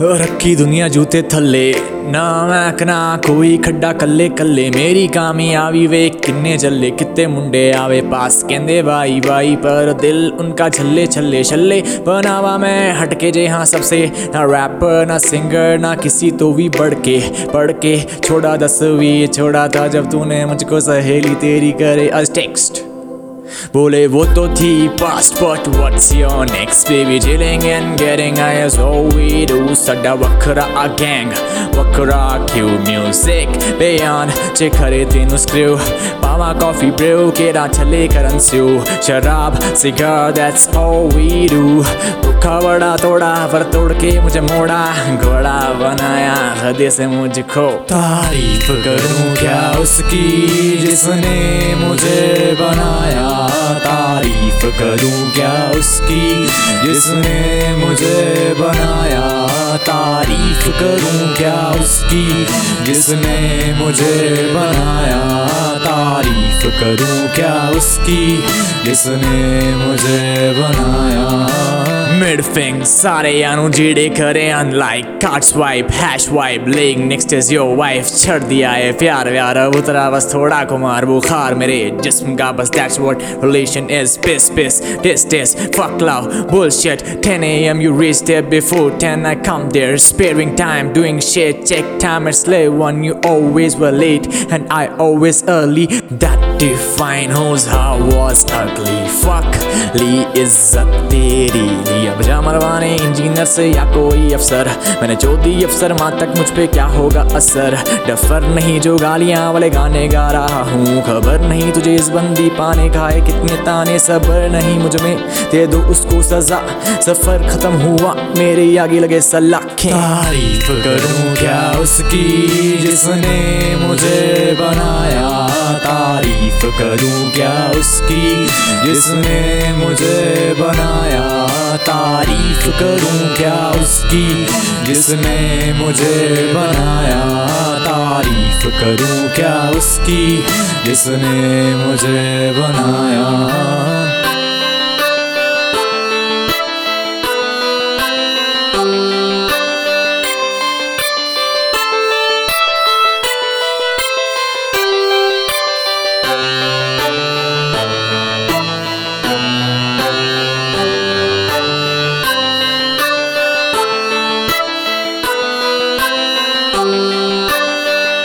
रखी दुनिया जूते थल्ले ना मैं ना कोई खड्डा कल्ले कल्ले मेरी कामयाबी वे किन्ने जल्ले कित्ते मुंडे आवे पास कहंदे भाई भाई पर दिल उनका छल्ले छल्ले छल्ले बनावा मैं हटके जे हाँ सबसे ना रैपर ना सिंगर ना किसी तो भी पढ़ के छोड़ा 10वीं छोड़ा था जब तूने मुझको सहेली तेरी करे आज टेक्स्ट बोले वो तो थी past but what's your next baby chilling and getting high as all we do साडा वखरा a gang वखरा क्यों music beyond चे खरे तेनु screw पावा coffee brew केरा छले करन स्यू शराब cigar that's all we do भूखा बड़ा तोड़ा पर तोड़ के मुझे मोड़ा घोड़ा बनाया हृदय से मुझको तारीफ करूं क्या उसकी जिसने मुझे बनाया तारीफ करूं क्या उसकी जिसने मुझे बनाया तारीफ करूं क्या उसकी जिसने मुझे बनाया तारीफ करूं क्या उसकी जिसने मुझे बनाया मिड फिंग सारे यानू जीड़े करे अनलाइक कार्ड स्वाइप हैश वाइप लेग नेक्स्ट इज योर वाइफ छड़ दिया है प्यार व्यार उतरा बस थोड़ा कुमार बुखार मेरे जिस्म का बस that's what relation is piss this fuck love bullshit 10 a.m. you reach there before 10 I come there sparing time doing shit check time and slave one you always were late and I always early that define who's how was ugly fuck ली इज्जत तेरी अब जा मरवाने engineer से या कोई अफसर मैंने जो दी अफसर माँ तक मुझ पे क्या होगा असर डफर नहीं जो गालियाँ वाले गाने गा रहा हूँ खबर नहीं तुझे इस बंदी पाने खाए कितने ताने सबर नहीं मुझ में दे दो उसको सजा सफर खत्म हुआ मेरे आगे लगे सलाखें तारीफ करूँ क्या उसकी जिसने मुझे बनाया तारीफ करूँ क्या उसकी जिसने मुझे बनाया तारीफ करूं क्या उसकी जिसने मुझे बनाया तारीफ करूं क्या उसकी जिसने मुझे बनाया।